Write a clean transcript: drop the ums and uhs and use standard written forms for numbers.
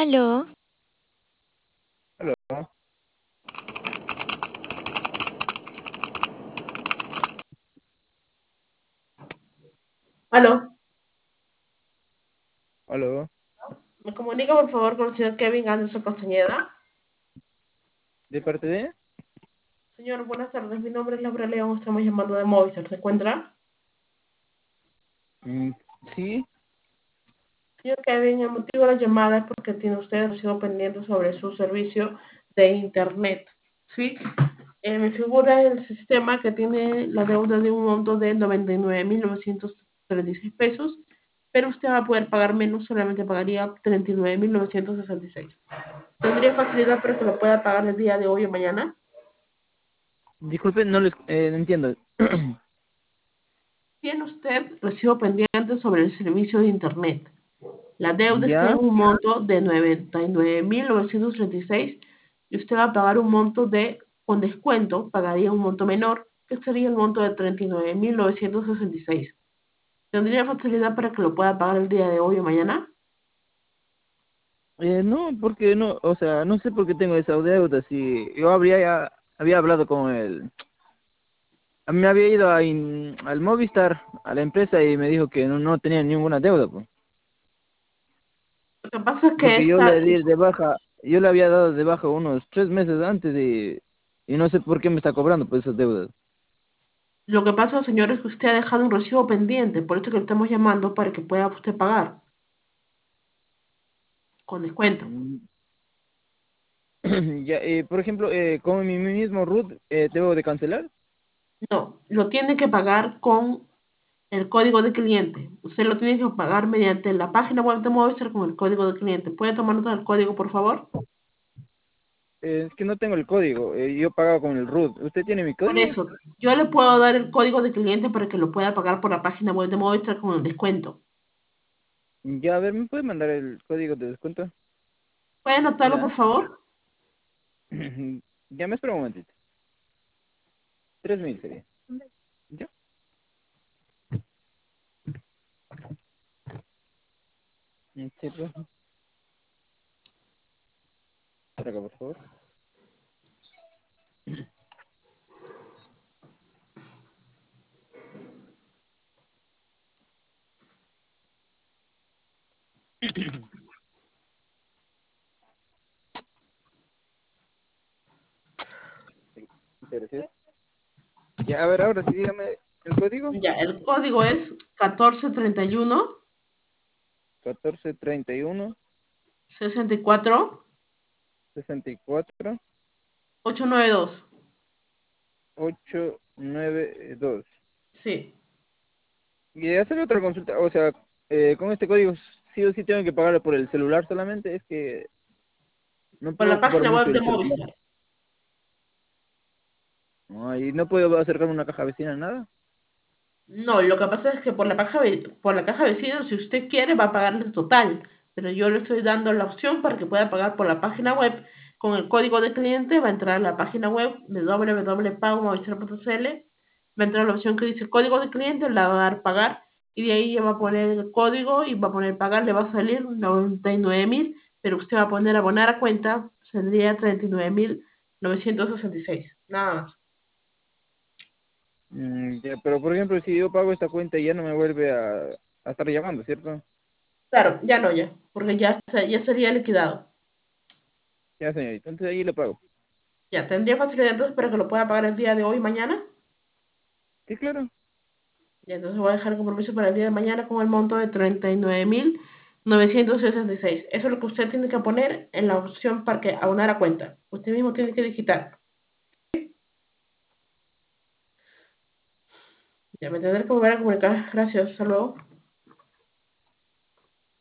Aló, Aló, Aló, aló, me comunica por favor con el señor Kevin Anderson Castañeda. ¿de parte de? Señor, buenas tardes. Mi nombre es Laura León. Estamos llamando de Movistar. ¿Se encuentra? Sí, Señor Kevin, el motivo de la llamada es porque tiene usted recibo pendiente sobre su servicio de Internet. ¿Sí? Me figura el sistema que tiene la deuda de un monto de 99.936 pesos, pero usted va a poder pagar menos, solamente pagaría 39.966. ¿Tendría facilidad para que lo pueda pagar el día de hoy o mañana? disculpe, no entiendo. Tiene usted recibo pendiente sobre el servicio de Internet. La deuda está en ¿Ya? un monto de 99.936 y usted va a pagar un monto con descuento, pagaría un monto menor, que sería el monto de 39.966. ¿Tendría facilidad para que lo pueda pagar el día de hoy o mañana? No, porque no, o sea, no sé por qué tengo esa deuda. Si yo había hablado con me había ido al Movistar, a la empresa, y me dijo que no tenía ninguna deuda, pues. Lo que pasa es que Porque yo le había dado de baja unos 3 meses antes y no sé por qué me está cobrando por esas deudas. lo que pasa, señor, es que usted ha dejado un recibo pendiente, por eso que le estamos llamando para que pueda usted pagar con descuento. Mm, Ya, por ejemplo, con mi mismo root, ¿debo de cancelar? No, lo tiene que pagar con el código de cliente. Usted lo tiene que pagar mediante la página web de Movistar con el código de cliente. ¿Puede tomar nota del código, por favor? Es que no tengo el código, yo pagaba con el root. ¿Usted tiene mi Por código? eso, yo le puedo dar el código de cliente para que lo pueda pagar por la página web de Movistar con el descuento. Ya, a ver, ¿me puede mandar el código de descuento? ¿Puede anotarlo, Ya. por favor? Ya me espera un momentito. 3.000 sería. Ya. Sí, pues. Por acá, por favor. Sí, muchas gracias. Ya, a ver, ahora sí, dígame el código. Ya, el código es 1431 1431 64 64 892. 892. Sí. Y hacer otra consulta, o sea, con este código sí o sí tengo que pagarlo por el celular solamente, es que no Por puedo la ocupar página mucho web de el celular. Movistar. No, y no puedo acercarme a una caja vecina, nada. No, lo que pasa es que por la caja vecino, si usted quiere, va a pagar el total. Pero yo le estoy dando la opción para que pueda pagar por la página web. Con el código de cliente va a entrar a la página web de www.pagomovistar.cl. Va a entrar la opción que dice código de cliente, la va a dar pagar. Y de ahí ya va a poner el código y va a poner pagar, le va a salir 99.000. Pero usted va a poner abonar a cuenta, saldría 39.966. Nada más. Ya, pero por ejemplo, si yo pago esta cuenta ya no me vuelve a estar llamando, ¿cierto? Claro, ya no, ya. Porque ya sería liquidado. Ya, señorita, entonces ahí le pago. Ya, ¿tendría facilidad entonces para que lo pueda pagar el día de hoy y mañana? Sí, claro. Ya, entonces voy a dejar el compromiso para el día de mañana con el monto de 39.966. Eso es lo que usted tiene que poner en la opción para que aunar a cuenta. Usted mismo tiene que digitar. Ya, me tendré que volver a comunicar. Gracias, hasta luego.